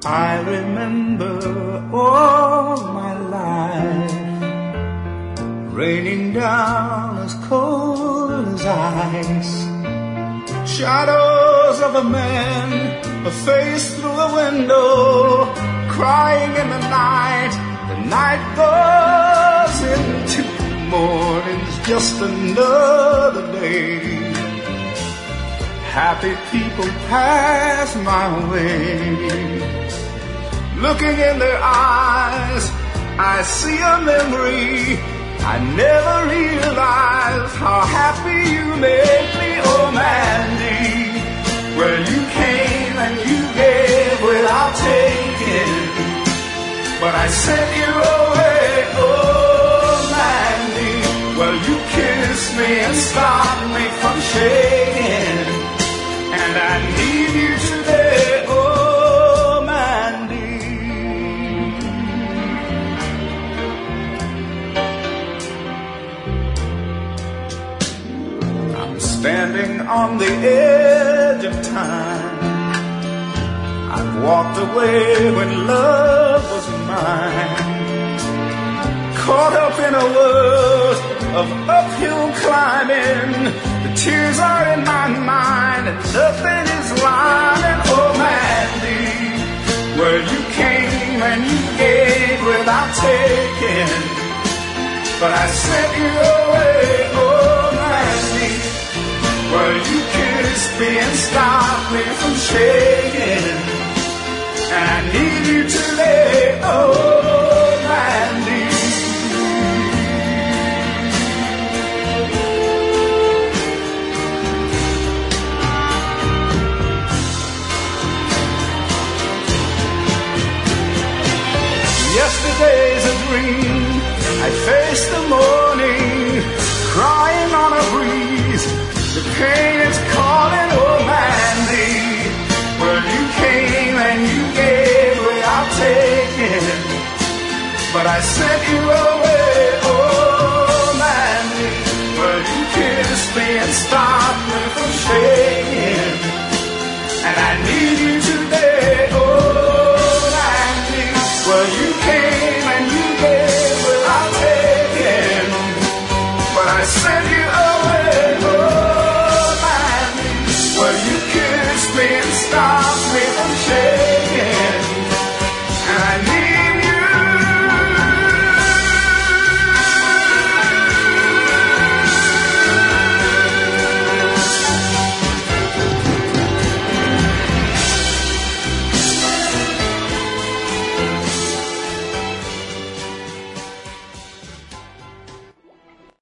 I remember all my life, raining down as cold as ice. Shadows of a man, a face through a window, crying in the night. The night goes into morning's just another day. Happy people pass my way. Looking in their eyes, I see a memory. I never realized how happy you made me, oh Mandy. Well, you came and you gave without taking, but I sent you away, oh Mandy. Well, you kissed me and stopped me from shaking, and I need you today, oh Mandy. I'm standing on the edge of time. I've walked away when love was mine, caught up in a world of uphill climbing. The tears are in my mind and nothing is rhyming, oh Mandy. Well, you came and you gave without taking, but I sent you away, oh Mandy. Well, you kissed me and stopped me from shaking, and I need you today, oh Mandy. Yesterday's a dream, I face the morning, crying on a breeze. The pain is calling, oh Mandy. Well, you came and you gave without taking, but I sent you